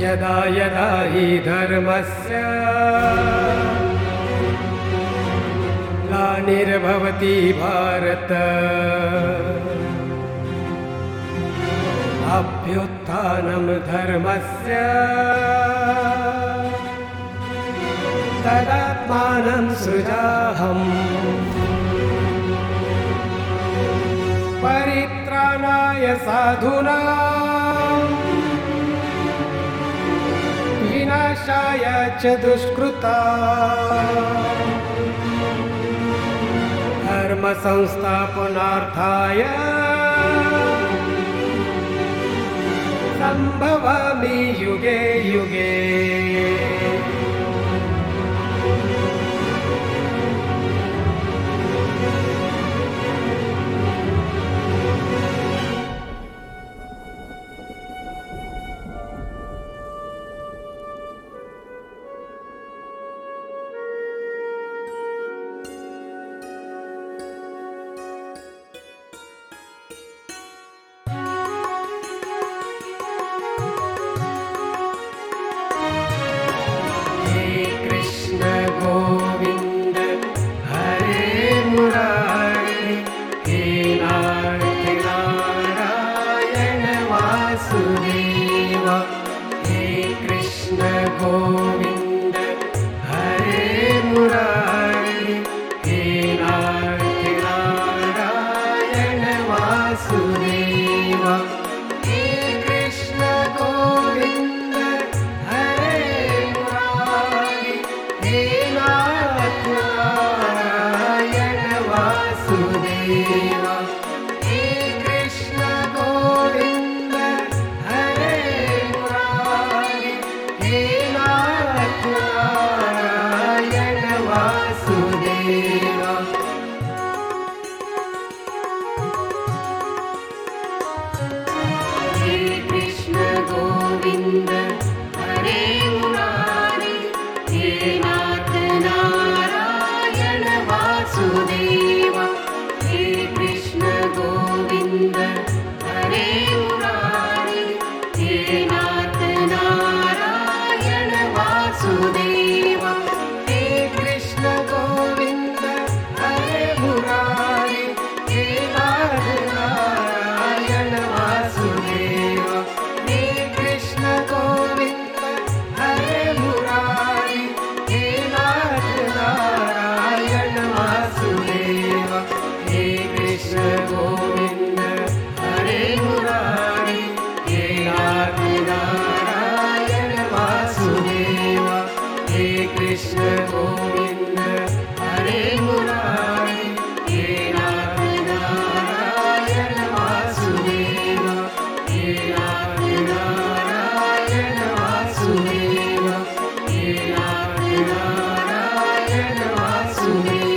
यदा यदा हि धर्मस्य ग्लानिर्भवति भारत अभ्युत्थानं धर्मस्य तदात्मानं सृजाहम् परित्राणाय साधूनां विनाशाय च दुष्कृतां धर्म संस्थापनार्थाय संभवामि युगे युगे। गोविंद हरे मुरारी हे नारायण वासुदेव। हे कृष्ण गोविंद हरे मुरारी हे नारायण वासुदेव। हे कृष्ण गोविंद हरे मुरारी हे नारायण वासुदेव। हे कृष्ण गोविंद हरे मुरारी हे नारायण वासुदेव। हे कृष्ण गोविंद हरे मुरारी हे नाथ नारायण वासुदेव। हे कृष्ण गोविंद हरे मुरारी हे नाथ नारायण वासुदेव। हे कृष्ण गोविंद हरे मुरारी हे नाथ नारायण वासुदेव। हे कृष्ण गोविंद हरे मुरारी हे नाथ नारायण वासुदेव। हे कृष्ण गोविंद हरे मुरारी हे नाथ नारायण वासुदेव। हे कृष्ण गोविंद हरे मुरारी हे नाथ नारायण वासुदेव। हे नाथ नारायण वासुदेव। हे नाथ नारायण वासुदेव।